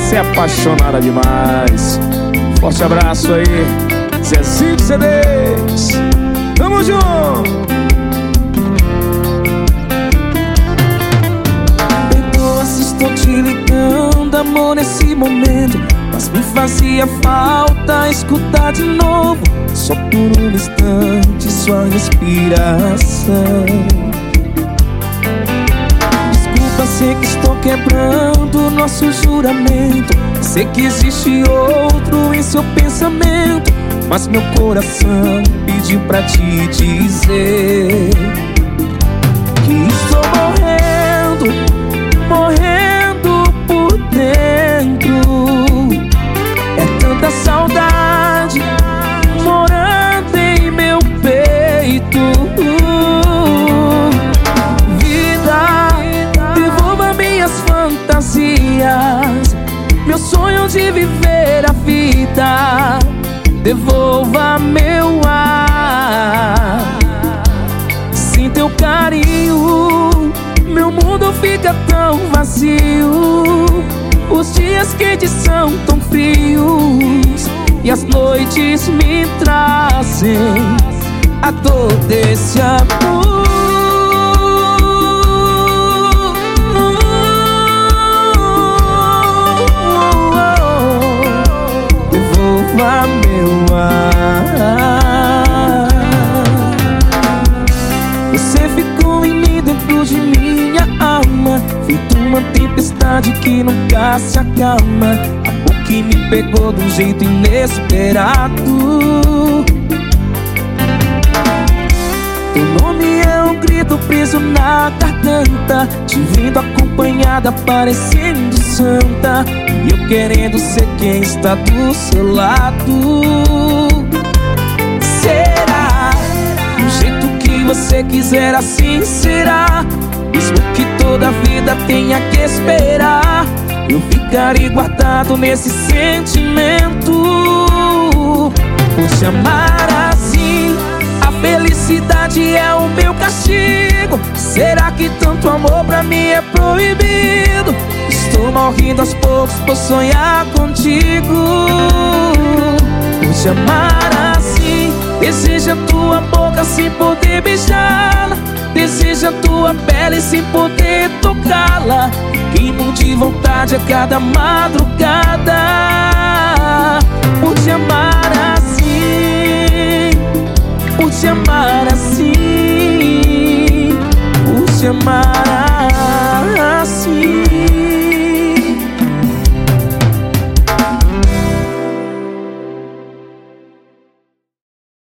Você é apaixonada demais. Forte abraço aí, Zezinho de CDs. Tamo junto. Perdoa se estou te ligando, amor, nesse momento, mas me fazia falta escutar de novo, só por um instante, sua respiração. Desculpa, sei que estou quebrando nosso juramento, sei que existe outro em seu pensamento, mas meu coração pediu pra te dizer que estou morrendo, morrendo por dentro. É tanta saudade morando em meu peito. Vida, devolva minhas fantasias, meu sonho de viver a vida. Devolva meu ar. Sem teu carinho, meu mundo fica tão vazio. Os dias quentes são tão frios e as noites me trazem a dor desse amor. Devolva meu ar. Você ficou em mim, dentro de minha alma, feito uma tempestade que nunca se acalma. Amor que me pegou de um jeito inesperado. Teu nome é um grito preso na garganta, te vendo acompanhada, parecendo santa, e eu querendo ser quem está do seu lado. Será? Do jeito que você quiser, assim será. Mesmo que toda a vida tenha que esperar, eu ficarei guardado nesse sentimento. Por te amar assim, a felicidade é o meu castigo. Será que tanto amor pra mim é proibido? Estou morrendo aos poucos por sonhar contigo. Por te amar assim, desejo a tua boca sem poder beijá-la, desejo a tua pele sem poder tocá-la. Queimo de vontade a cada madrugada. Por te amar assim, por te amar assim, por te amar